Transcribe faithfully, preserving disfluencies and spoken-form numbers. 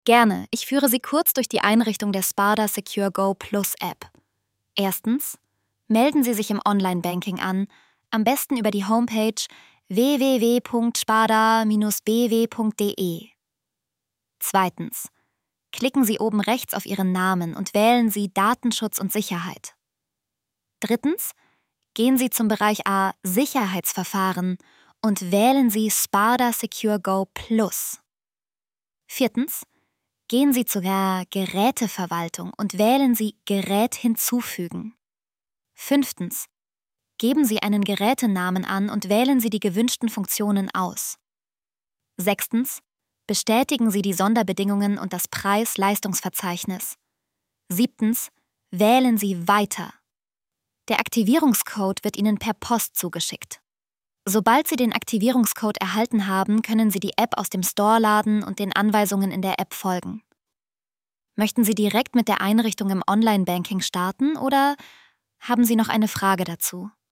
Gerne, ich führe Sie kurz durch die Einrichtung der Sparda Secure Go Plus App. Erstens, melden Sie sich im Online-Banking an, am besten über die Homepage w w w punkt sparda Bindestrich b w punkt d e. Zweitens, klicken Sie oben rechts auf Ihren Namen und wählen Sie Datenschutz und Sicherheit. Drittens, gehen Sie zum Bereich A Sicherheitsverfahren und wählen Sie Sparda Secure Go Plus. Viertens, gehen Sie zur Geräteverwaltung und wählen Sie Gerät hinzufügen. Fünftens, geben Sie einen Gerätenamen an und wählen Sie die gewünschten Funktionen aus. Sechstens, bestätigen Sie die Sonderbedingungen und das Preis-Leistungsverzeichnis. Siebtens, wählen Sie Weiter. Der Aktivierungscode wird Ihnen per Post zugeschickt. Sobald Sie den Aktivierungscode erhalten haben, können Sie die App aus dem Store laden und den Anweisungen in der App folgen. Möchten Sie direkt mit der Einrichtung im Online-Banking starten oder haben Sie noch eine Frage dazu?